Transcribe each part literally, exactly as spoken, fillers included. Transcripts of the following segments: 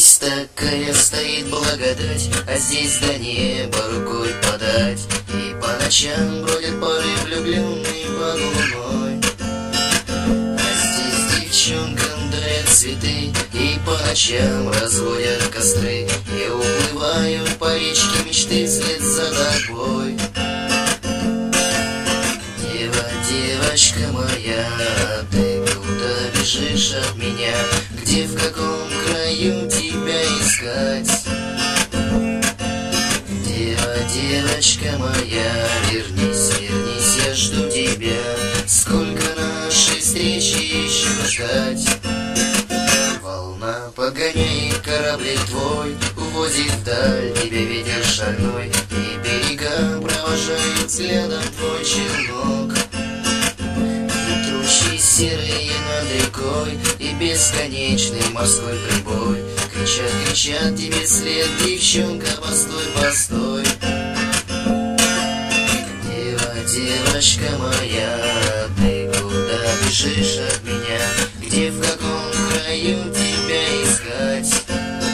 Здесь такая стоит благодать, а здесь до неба рукой подать. И по ночам бродят пары влюбленные под луной. А здесь девчонкам дарят цветы, и по ночам разводят костры, и уплывают по речке мечты вслед за тобой. Дева, девочка моя, ты куда бежишь от меня? Где, в каком краю тебя искать? Дева, девочка моя, вернись, вернись, я жду тебя. Сколько нашей встречи еще ждать? Волна погоняет кораблик твой, увозит вдаль тебя ветер шальной, и берега провожают взглядом твой челнок. И тучи серые над рекой, и бесконечный морской прибой кричат, кричат тебе вслед: девчонка, постой, постой. Дева, девочка моя, ты куда бежишь от меня? Где, в каком краю тебя искать?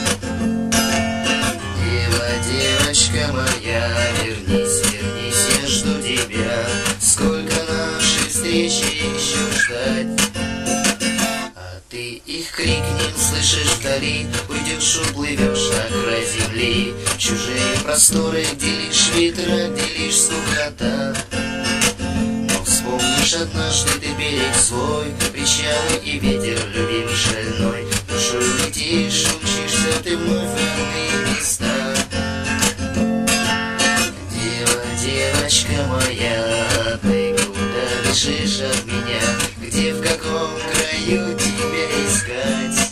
Дева, девочка моя, вернись, вернись, я жду тебя. Сколько нашей встречи еще ждать? А ты их крик не услышишь вдали, уйдешь, уплывешь на край земли, чужие просторы, где лишь ветра, где лишь скукота. Но вспомнишь однажды ты берег свой, причалы и ветер любимый шальной. Душой летишь, учишься ты вновь в родные места. Дева, девочка моя, ты куда бежишь от меня? Где, в каком краю тебя искать?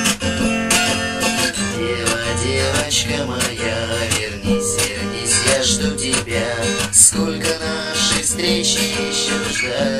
Дева, девочка моя, вернись, вернись, я жду тебя. Сколько нашей встречи еще ждать?